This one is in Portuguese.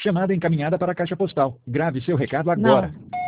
Chamada encaminhada para a caixa postal. Grave seu recado agora. Não.